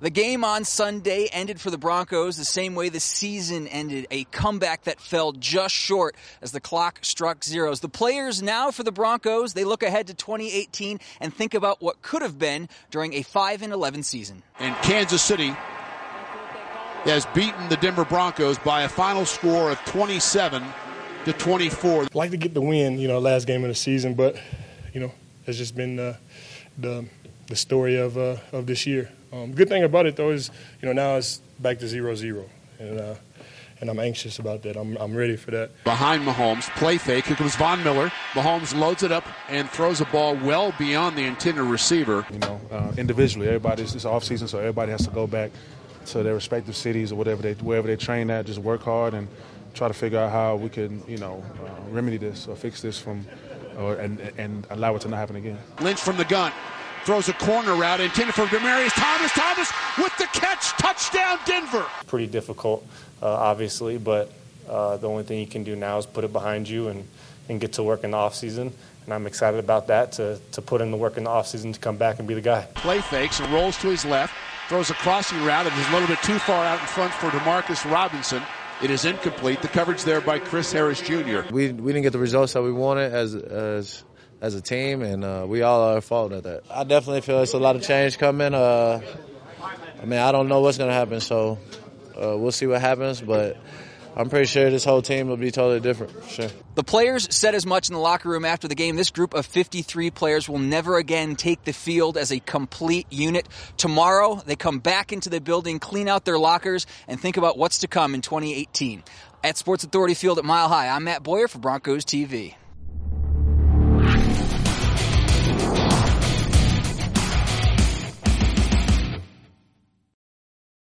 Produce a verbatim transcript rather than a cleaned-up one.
The game on Sunday ended for the Broncos the same way the season ended, a comeback that fell just short as the clock struck zeros. The players now for the Broncos, they look ahead to twenty eighteen and think about what could have been during a five and eleven season. And Kansas City has beaten the Denver Broncos by a final score of twenty-seven to twenty-four. I'd like to get the win, you know, last game of the season, but, you know, it's just been uh, the the story of uh, of this year. Um, good thing about it, though, is, you know, now it's back to zero zero, and uh, and I'm anxious about that. I'm I'm ready for that. Behind Mahomes, play fake. Here comes Von Miller. Mahomes loads it up and throws a ball well beyond the intended receiver. You know, uh, individually, everybody's it's off season, so everybody has to go back to their respective cities or whatever they wherever they train at. Just work hard and try to figure out how we can, you know, uh, remedy this or fix this from, or and and allow it to not happen again. Lynch from the gun. Throws a corner route intended for Demaryius Thomas. Thomas with the catch. Touchdown, Denver. Pretty difficult, uh, obviously, but uh, the only thing you can do now is put it behind you and, and get to work in the offseason. And I'm excited about that, to, to put in the work in the offseason to come back and be the guy. Play fakes and rolls to his left. Throws a crossing route. It is a little bit too far out in front for DeMarcus Robinson. It is incomplete. The coverage there by Chris Harris Junior We we didn't get the results that we wanted as as as a team, and uh, we all are at fault at that. I definitely feel there's a lot of change coming. Uh, I mean, I don't know what's going to happen, so uh, we'll see what happens, but I'm pretty sure this whole team will be totally different, for sure. The players said as much in the locker room after the game. This group of fifty-three players will never again take the field as a complete unit. Tomorrow, they come back into the building, clean out their lockers, and think about what's to come in twenty eighteen. At Sports Authority Field at Mile High, I'm Matt Boyer for Broncos T V.